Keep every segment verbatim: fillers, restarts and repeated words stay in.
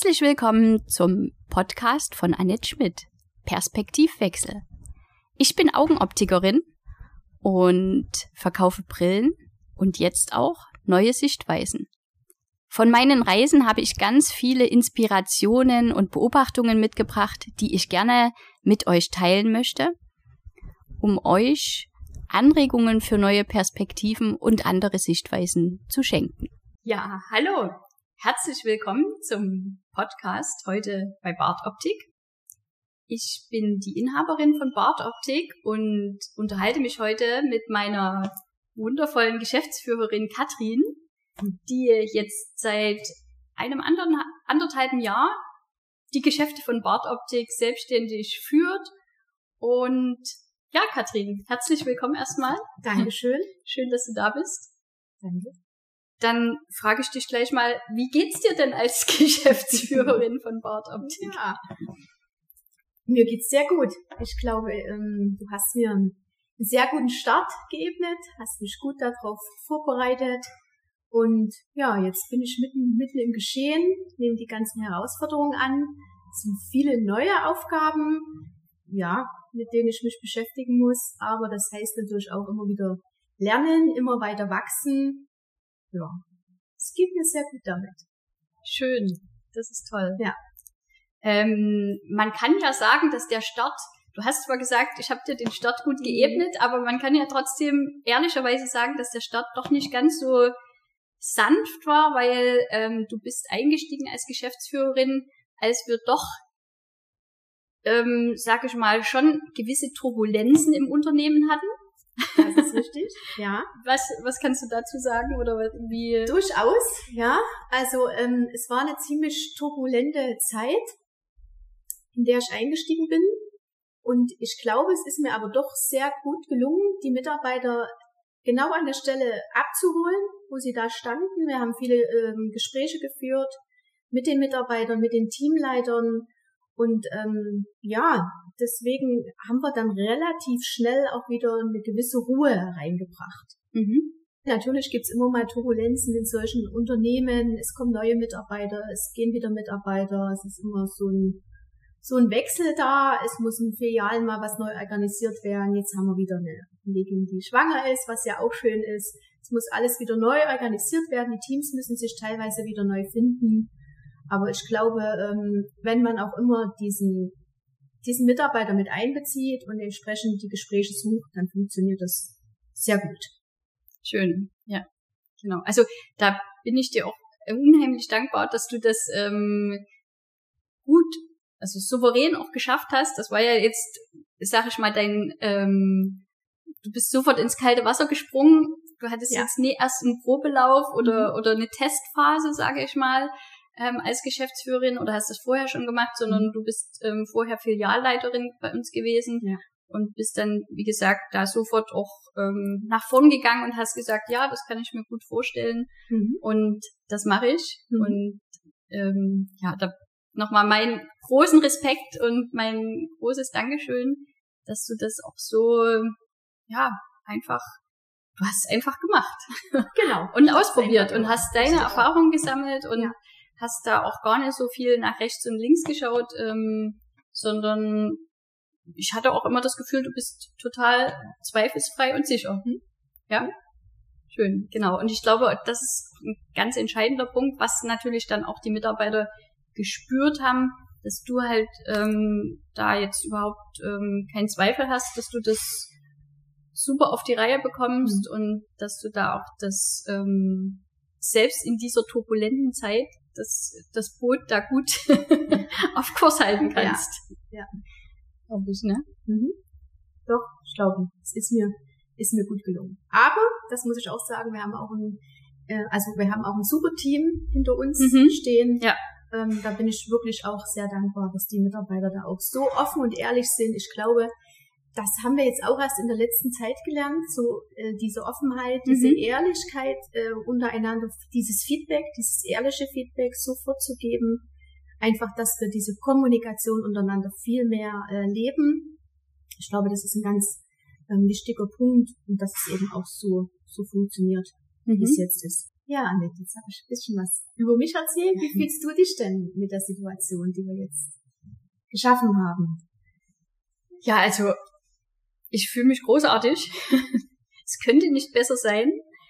Herzlich willkommen zum Podcast von Annette Schmidt, Perspektivwechsel. Ich bin Augenoptikerin und verkaufe Brillen und jetzt auch neue Sichtweisen. Von meinen Reisen habe ich ganz viele Inspirationen und Beobachtungen mitgebracht, die ich gerne mit euch teilen möchte, um euch Anregungen für neue Perspektiven und andere Sichtweisen zu schenken. Ja, hallo, herzlich willkommen zum Podcast heute bei Bart Optik. Ich bin die Inhaberin von Bart Optik und unterhalte mich heute mit meiner wundervollen Geschäftsführerin Katrin, die jetzt seit einem anderen, anderthalben Jahr die Geschäfte von Bart Optik selbstständig führt. Und ja, Katrin, herzlich willkommen erstmal. Dankeschön. Schön, dass du da bist. Danke. Dann frage ich dich gleich mal, wie geht's dir denn als Geschäftsführerin von Bart Optik? Ja, mir geht's sehr gut. Ich glaube, ähm, du hast mir einen sehr guten Start geebnet, hast mich gut darauf vorbereitet. Und ja, jetzt bin ich mitten, mitten im Geschehen, nehme die ganzen Herausforderungen an. Es sind viele neue Aufgaben, ja, mit denen ich mich beschäftigen muss. Aber das heißt natürlich auch immer wieder lernen, immer weiter wachsen. Ja, es geht mir sehr gut damit. Schön, das ist toll. Ja. Ähm, man kann ja sagen, dass der Start, du hast zwar gesagt, ich habe dir den Start gut geebnet, aber man kann ja trotzdem ehrlicherweise sagen, dass der Start doch nicht ganz so sanft war, weil ähm, du bist eingestiegen als Geschäftsführerin, als wir doch, ähm, sag ich mal, schon gewisse Turbulenzen im Unternehmen hatten. Das ist richtig, ja. Was, was kannst du dazu sagen oder wie? Durchaus, ja. Also ähm, es war eine ziemlich turbulente Zeit, in der ich eingestiegen bin. Und ich glaube, es ist mir aber doch sehr gut gelungen, die Mitarbeiter genau an der Stelle abzuholen, wo sie da standen. Wir haben viele ähm, Gespräche geführt mit den Mitarbeitern, mit den Teamleitern. Und ähm, ja, deswegen haben wir dann relativ schnell auch wieder eine gewisse Ruhe reingebracht. Mhm. Natürlich gibt's immer mal Turbulenzen in solchen Unternehmen. Es kommen neue Mitarbeiter, es gehen wieder Mitarbeiter. Es ist immer so ein so ein Wechsel da. Es muss in Filialen mal was neu organisiert werden. Jetzt haben wir wieder eine Kollegin, die schwanger ist, was ja auch schön ist. Es muss alles wieder neu organisiert werden. Die Teams müssen sich teilweise wieder neu finden. Aber ich glaube, wenn man auch immer diesen, diesen Mitarbeiter mit einbezieht und entsprechend die Gespräche sucht, dann funktioniert das sehr gut. Schön, ja, genau. Also da bin ich dir auch unheimlich dankbar, dass du das ähm, gut, also souverän auch geschafft hast. Das war ja jetzt, sag ich mal, dein, ähm, du bist sofort ins kalte Wasser gesprungen. Du hattest ja. jetzt nie erst einen Probelauf oder mhm. oder eine Testphase, sage ich mal. Ähm, als Geschäftsführerin oder hast das vorher schon gemacht, sondern mhm. du bist ähm, vorher Filialleiterin bei uns gewesen ja. und bist dann, wie gesagt, da sofort auch ähm, nach vorn gegangen und hast gesagt, ja, das kann ich mir gut vorstellen mhm. und das mache ich. Mhm. Und ähm, ja, da nochmal meinen großen Respekt und mein großes Dankeschön, dass du das auch so, ja, einfach, du hast es einfach gemacht. Genau. und ausprobiert und hast deine Erfahrungen gesammelt und ja. hast da auch gar nicht so viel nach rechts und links geschaut, ähm, sondern ich hatte auch immer das Gefühl, du bist total zweifelsfrei und sicher. Hm? Ja? Schön, genau. Und ich glaube, das ist ein ganz entscheidender Punkt, was natürlich dann auch die Mitarbeiter gespürt haben, dass du halt ähm, da jetzt überhaupt ähm, keinen Zweifel hast, dass du das super auf die Reihe bekommst mhm. und dass du da auch das ähm, selbst in dieser turbulenten Zeit das, das Boot da gut auf Kurs halten kannst. Ja, ja. Glaube ich, ne? Mhm. Doch, ich glaube, es ist mir, ist mir gut gelungen. Aber, das muss ich auch sagen, wir haben auch ein, äh, also wir haben auch ein super Team hinter uns mhm. stehen. Ja. Ähm, da bin ich wirklich auch sehr dankbar, dass die Mitarbeiter da auch so offen und ehrlich sind. Ich glaube, das haben wir jetzt auch erst in der letzten Zeit gelernt, so äh, diese Offenheit, diese mhm. Ehrlichkeit äh, untereinander, dieses Feedback, dieses ehrliche Feedback sofort zu geben. Einfach, dass wir diese Kommunikation untereinander viel mehr äh, leben. Ich glaube, das ist ein ganz ähm, wichtiger Punkt und dass es eben auch so so funktioniert, mhm. wie es jetzt ist. Ja, Annette, jetzt habe ich ein bisschen was über mich erzählt. Wie fühlst du dich denn mit der Situation, die wir jetzt geschaffen haben? Ja, also ich fühle mich großartig. Es könnte nicht besser sein.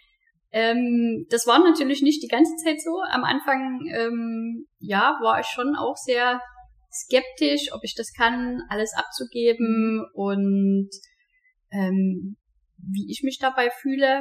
Ähm, das war natürlich nicht die ganze Zeit so. Am Anfang, ähm, ja, war ich schon auch sehr skeptisch, ob ich das kann, alles abzugeben und ähm, wie ich mich dabei fühle.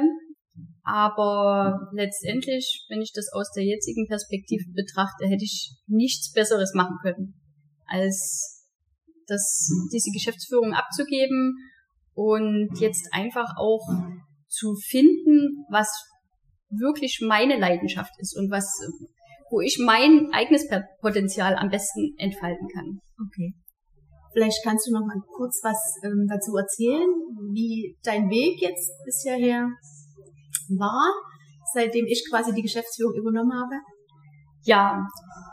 Aber letztendlich, wenn ich das aus der jetzigen Perspektive betrachte, hätte ich nichts Besseres machen können, als das, diese Geschäftsführung abzugeben und jetzt einfach auch zu finden, was wirklich meine Leidenschaft ist und was, wo ich mein eigenes Potenzial am besten entfalten kann. Okay. Vielleicht kannst du noch mal kurz was ähm, dazu erzählen, wie dein Weg jetzt bis hierher war, seitdem ich quasi die Geschäftsführung übernommen habe. Ja,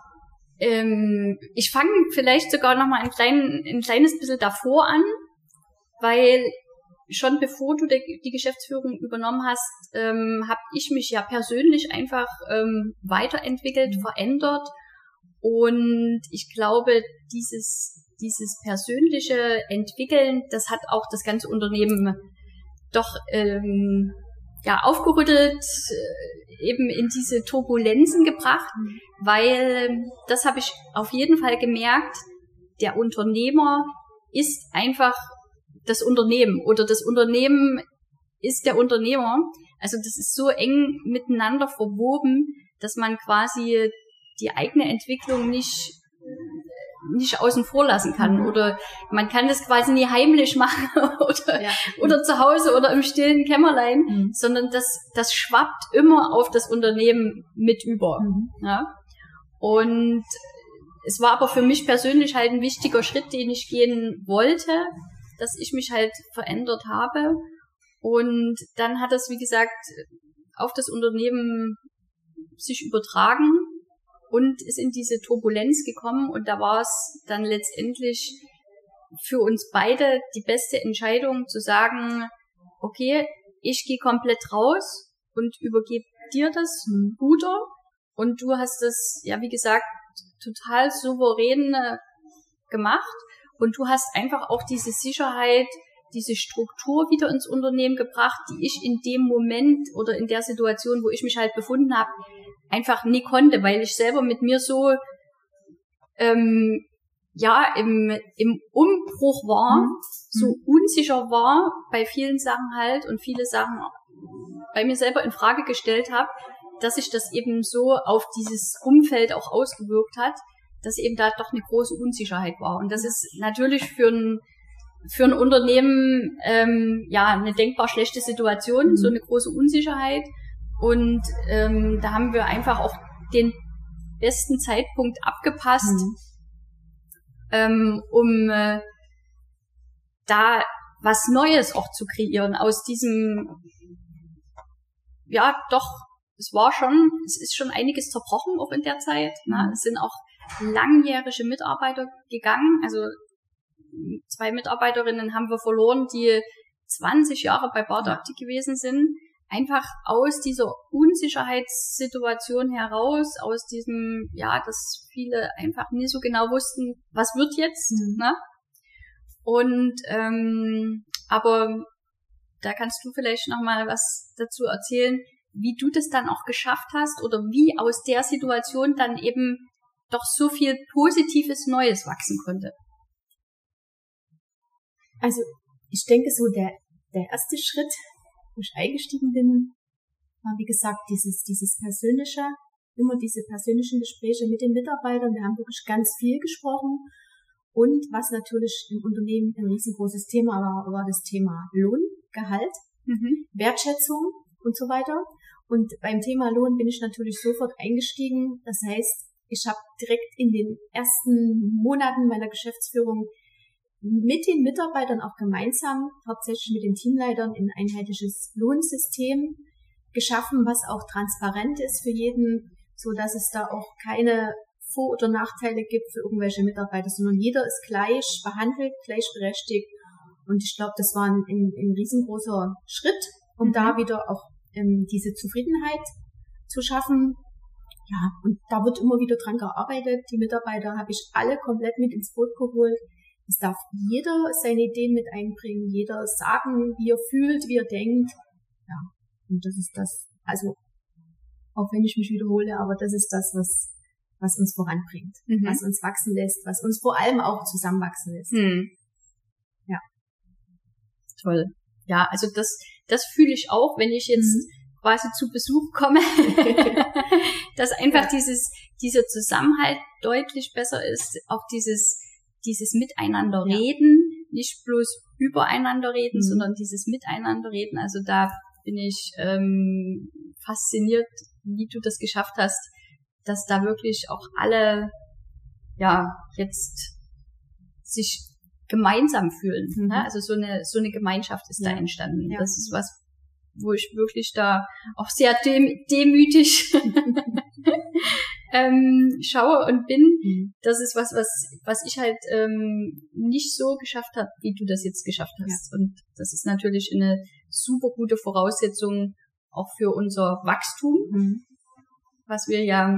ähm, ich fange vielleicht sogar noch mal ein, klein, ein kleines bisschen davor an, weil schon bevor du die, die Geschäftsführung übernommen hast, ähm, habe ich mich ja persönlich einfach ähm, weiterentwickelt, mhm. verändert und ich glaube, dieses dieses persönliche Entwickeln, das hat auch das ganze Unternehmen doch ähm, ja aufgerüttelt, äh, eben in diese Turbulenzen gebracht, mhm. weil das habe ich auf jeden Fall gemerkt, der Unternehmer ist einfach das Unternehmen oder das Unternehmen ist der Unternehmer. Also das ist so eng miteinander verwoben, dass man quasi die eigene Entwicklung nicht nicht außen vor lassen kann. Mhm. Oder man kann das quasi nie heimlich machen oder, ja. oder zu Hause oder im stillen Kämmerlein, mhm. sondern das, das schwappt immer auf das Unternehmen mit über. Mhm. Ja? Und es war aber für mich persönlich halt ein wichtiger Schritt, den ich gehen wollte, dass ich mich halt verändert habe. Und dann hat es, wie gesagt, auf das Unternehmen sich übertragen und ist in diese Turbulenz gekommen. Und da war es dann letztendlich für uns beide die beste Entscheidung zu sagen, okay, ich gehe komplett raus und übergebe dir das Ruder. Und du hast das, ja, wie gesagt, total souverän gemacht. Und du hast einfach auch diese Sicherheit, diese Struktur wieder ins Unternehmen gebracht, die ich in dem Moment oder in der Situation, wo ich mich halt befunden habe, einfach nie konnte, weil ich selber mit mir so ähm, ja im im Umbruch war, mhm. so unsicher war bei vielen Sachen halt und viele Sachen bei mir selber in Frage gestellt habe, dass sich das eben so auf dieses Umfeld auch ausgewirkt hat, dass eben da doch eine große Unsicherheit war. Und das ist natürlich für ein für ein Unternehmen ähm, ja eine denkbar schlechte Situation, mhm. so eine große Unsicherheit. Und ähm, da haben wir einfach auch den besten Zeitpunkt abgepasst, mhm. ähm, um äh, da was Neues auch zu kreieren aus diesem, ja doch, es war schon, es ist schon einiges zerbrochen auch in der Zeit. Mhm. Ne? Es sind auch langjährige Mitarbeiter gegangen, also zwei Mitarbeiterinnen haben wir verloren, die zwanzig Jahre bei Bardakti gewesen sind. Einfach aus dieser Unsicherheitssituation heraus, aus diesem, ja, dass viele einfach nie so genau wussten, was wird jetzt, mhm. ne? Und, ähm, aber da kannst du vielleicht noch mal was dazu erzählen, wie du das dann auch geschafft hast oder wie aus der Situation dann eben doch so viel Positives Neues wachsen konnte. Also, ich denke so, der, der erste Schritt, wo ich eingestiegen bin, war wie gesagt dieses dieses persönliche, immer diese persönlichen Gespräche mit den Mitarbeitern. Wir haben wirklich ganz viel gesprochen und was natürlich im Unternehmen ein riesengroßes Thema war, war das Thema Lohn, Gehalt, mhm. Wertschätzung und so weiter. Und beim Thema Lohn bin ich natürlich sofort eingestiegen. Das heißt, ich habe direkt in den ersten Monaten meiner Geschäftsführung mit den Mitarbeitern auch gemeinsam, hauptsächlich mit den Teamleitern, ein einheitliches Lohnsystem geschaffen, was auch transparent ist für jeden, so dass es da auch keine Vor- oder Nachteile gibt für irgendwelche Mitarbeiter, sondern jeder ist gleich behandelt, gleichberechtigt. Und ich glaube, das war ein, ein, ein riesengroßer Schritt, um mhm. da wieder auch ähm, diese Zufriedenheit zu schaffen. Ja, und da wird immer wieder dran gearbeitet. Die Mitarbeiter habe ich alle komplett mit ins Boot geholt. Es darf jeder seine Ideen mit einbringen, jeder sagen, wie er fühlt, wie er denkt. Ja, und das ist das, also auch wenn ich mich wiederhole, aber das ist das, was was uns voranbringt, mhm. was uns wachsen lässt, was uns vor allem auch zusammenwachsen lässt. Mhm. Ja. Toll. Ja, also das das fühle ich auch, wenn ich jetzt mhm. quasi zu Besuch komme, dass einfach ja. dieses dieser Zusammenhalt deutlich besser ist, auch dieses dieses Miteinander ja. reden, nicht bloß übereinander reden, mhm. sondern dieses Miteinander reden. Also da bin ich ähm, fasziniert, wie du das geschafft hast, dass da wirklich auch alle ja jetzt sich gemeinsam fühlen. Mhm. Ne? Also so eine so eine Gemeinschaft ist ja. da entstanden. Ja. Das ist was, wo ich wirklich da auch sehr dem, demütig ähm, schaue und bin. Mhm. Das ist was, was was ich halt ähm, nicht so geschafft habe, wie du das jetzt geschafft hast. Ja. Und das ist natürlich eine super gute Voraussetzung auch für unser Wachstum, mhm. was wir ja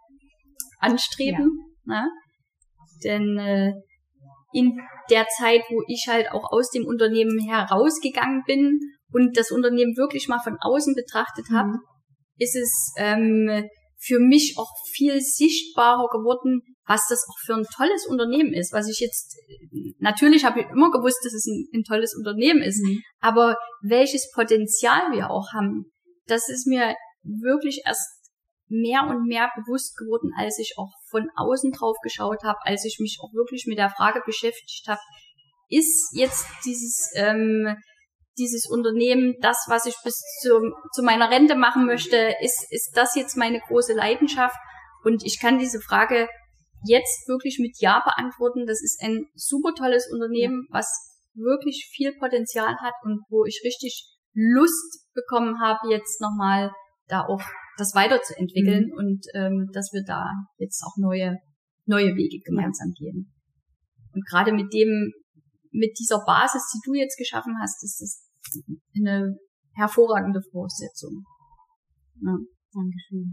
anstreben. Ja. Ne? Denn äh, in der Zeit, wo ich halt auch aus dem Unternehmen herausgegangen bin und das Unternehmen wirklich mal von außen betrachtet habe, mhm. ist es ähm, für mich auch viel sichtbarer geworden, was das auch für ein tolles Unternehmen ist. Was ich jetzt, natürlich habe ich immer gewusst, dass es ein, ein tolles Unternehmen ist, mhm. aber welches Potenzial wir auch haben, das ist mir wirklich erst mehr und mehr bewusst geworden, als ich auch von außen drauf geschaut habe, als ich mich auch wirklich mit der Frage beschäftigt habe, ist jetzt dieses ähm, dieses Unternehmen das, was ich bis zu, zu meiner Rente machen möchte, ist ist das jetzt meine große Leidenschaft? Und ich kann diese Frage jetzt wirklich mit Ja beantworten. Das ist ein super tolles Unternehmen, was wirklich viel Potenzial hat und wo ich richtig Lust bekommen habe, jetzt nochmal da auch das weiterzuentwickeln mhm. und ähm, dass wir da jetzt auch neue neue Wege gemeinsam ja. gehen. Und gerade mit dem, mit dieser Basis, die du jetzt geschaffen hast, ist das eine hervorragende Voraussetzung. Ja, Dankeschön.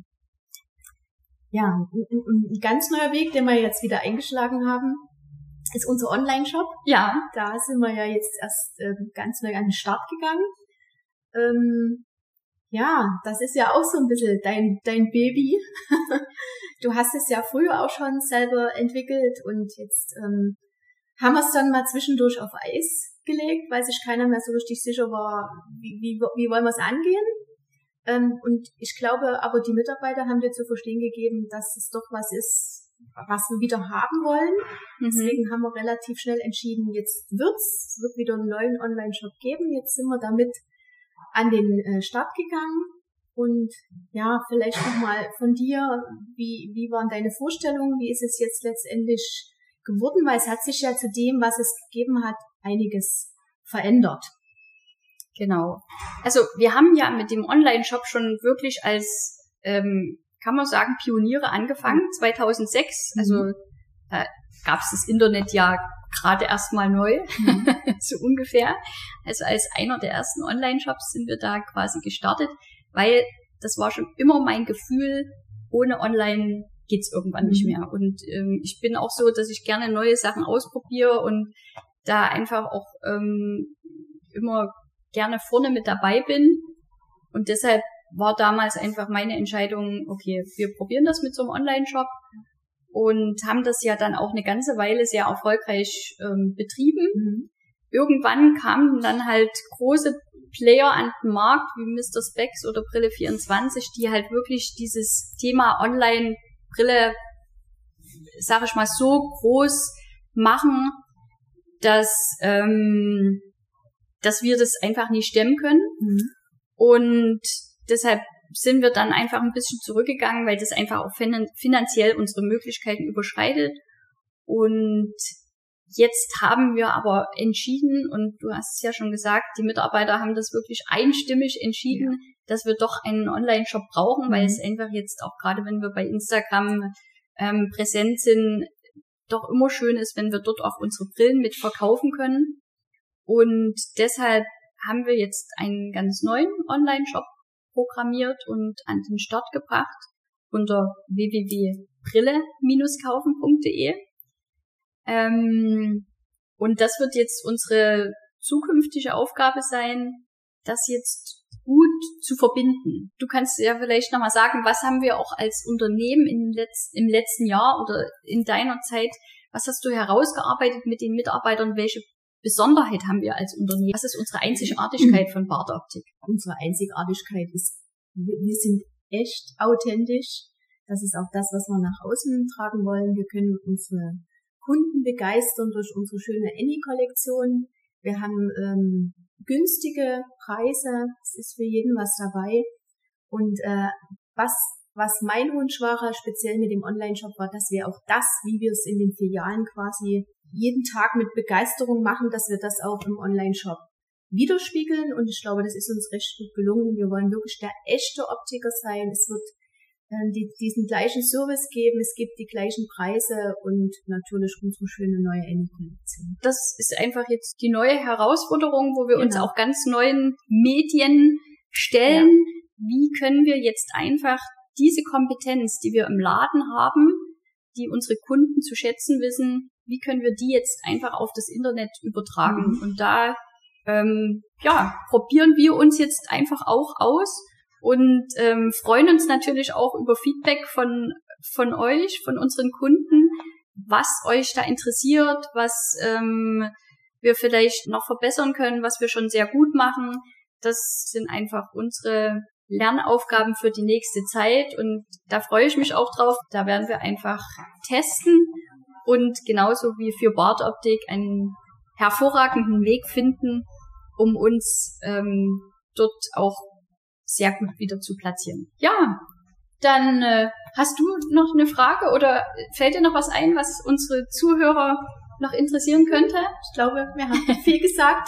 Ja, ein, ein ganz neuer Weg, den wir jetzt wieder eingeschlagen haben, ist unser Online-Shop. Ja. Da sind wir ja jetzt erst äh, ganz neu an den Start gegangen. Ähm, Ja, das ist ja auch so ein bisschen dein, dein Baby. Du hast es ja früher auch schon selber entwickelt und jetzt ähm, haben wir es dann mal zwischendurch auf Eis gelegt, weil sich keiner mehr so richtig sicher war, wie, wie, wie wollen wir es angehen. Ähm, und ich glaube, aber die Mitarbeiter haben dir zu verstehen gegeben, dass es doch was ist, was wir wieder haben wollen. Mhm. Deswegen haben wir relativ schnell entschieden, jetzt wird's, es wird wieder einen neuen Online-Shop geben. Jetzt sind wir damit an den äh, Start gegangen und ja, vielleicht nochmal von dir, wie wie waren deine Vorstellungen, wie ist es jetzt letztendlich geworden, weil es hat sich ja zu dem, was es gegeben hat, einiges verändert. Genau. Also wir haben ja mit dem Online-Shop schon wirklich als, ähm, kann man sagen, Pioniere angefangen, mhm. zweitausendsechs, also mhm. da gab es das Internet ja gerade erstmal neu, mhm. so ungefähr. Also als einer der ersten Online-Shops sind wir da quasi gestartet, weil das war schon immer mein Gefühl, ohne Online geht's irgendwann mhm. nicht mehr. Und ähm, ich bin auch so, dass ich gerne neue Sachen ausprobiere und da einfach auch ähm, immer gerne vorne mit dabei bin. Und deshalb war damals einfach meine Entscheidung, okay, wir probieren das mit so einem Online-Shop. Und haben das ja dann auch eine ganze Weile sehr erfolgreich ähm, betrieben. Mhm. Irgendwann kamen dann halt große Player an den Markt, wie Mister Spex oder Brille vierundzwanzig, die halt wirklich dieses Thema Online-Brille, sag ich mal, so groß machen, dass, ähm, dass wir das einfach nicht stemmen können. Mhm. Und deshalb sind wir dann einfach ein bisschen zurückgegangen, weil das einfach auch finanziell unsere Möglichkeiten überschreitet. Und jetzt haben wir aber entschieden, und du hast es ja schon gesagt, die Mitarbeiter haben das wirklich einstimmig entschieden, ja. dass wir doch einen Online-Shop brauchen, mhm. weil es einfach jetzt auch gerade, wenn wir bei Instagram ähm, präsent sind, doch immer schön ist, wenn wir dort auch unsere Brillen mit verkaufen können. Und deshalb haben wir jetzt einen ganz neuen Online-Shop programmiert und an den Start gebracht unter w w w punkt brille kaufen punkt de. Ähm, und das wird jetzt unsere zukünftige Aufgabe sein, das jetzt gut zu verbinden. Du kannst ja vielleicht nochmal sagen, was haben wir auch als Unternehmen im, Letz-, im letzten Jahr oder in deiner Zeit, was hast du herausgearbeitet mit den Mitarbeitern, welche Besonderheit haben wir als Unternehmen? Was ist unsere Einzigartigkeit von Bart Optik? Unsere Einzigartigkeit ist, wir sind echt authentisch. Das ist auch das, was wir nach außen tragen wollen. Wir können unsere Kunden begeistern durch unsere schöne Any-Kollektion. Wir haben ähm, günstige Preise. Es ist für jeden was dabei. Und äh, was was mein Wunsch war, speziell mit dem Online-Shop, war, dass wir auch das, wie wir es in den Filialen quasi jeden Tag mit Begeisterung machen, dass wir das auch im Online-Shop widerspiegeln. Und ich glaube, das ist uns recht gut gelungen. Wir wollen wirklich der echte Optiker sein. Es wird äh, die, diesen gleichen Service geben. Es gibt die gleichen Preise und natürlich unsere schöne neue Any-Kollektion. Das ist einfach jetzt die neue Herausforderung, wo wir Genau. uns auch ganz neuen Medien stellen. Ja. Wie können wir jetzt einfach diese Kompetenz, die wir im Laden haben, die unsere Kunden zu schätzen wissen, wie können wir die jetzt einfach auf das Internet übertragen? Mhm. Und da ähm, ja, probieren wir uns jetzt einfach auch aus und ähm, freuen uns natürlich auch über Feedback von von euch, von unseren Kunden, was euch da interessiert, was ähm, wir vielleicht noch verbessern können, was wir schon sehr gut machen. Das sind einfach unsere Lernaufgaben für die nächste Zeit und da freue ich mich auch drauf. Da werden wir einfach testen und genauso wie für Bart Optik einen hervorragenden Weg finden, um uns ähm, dort auch sehr gut wieder zu platzieren. Ja, dann äh, hast du noch eine Frage oder fällt dir noch was ein, was unsere Zuhörer noch interessieren könnte? Ich glaube, wir haben viel gesagt.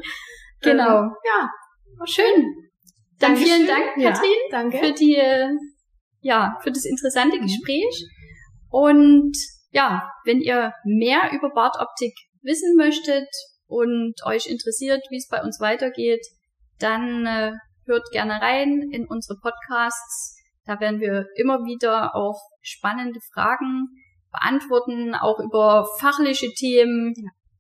Genau. Ähm, ja, schön. Dann Dankeschön. vielen Dank, Katrin, ja, danke. für die, ja, für das interessante Gespräch. Und ja, wenn ihr mehr über Bart Optik wissen möchtet und euch interessiert, wie es bei uns weitergeht, dann äh, hört gerne rein in unsere Podcasts. Da werden wir immer wieder auch spannende Fragen beantworten, auch über fachliche Themen.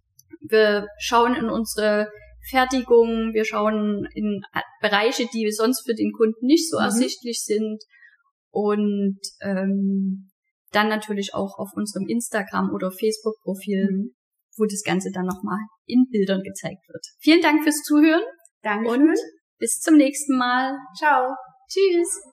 Wir schauen in unsere Fertigung, wir schauen in Bereiche, die sonst für den Kunden nicht so mhm. ersichtlich sind und ähm, dann natürlich auch auf unserem Instagram- oder Facebook-Profil, mhm. wo das Ganze dann nochmal in Bildern gezeigt wird. Vielen Dank fürs Zuhören. Danke und bis zum nächsten Mal. Ciao. Tschüss.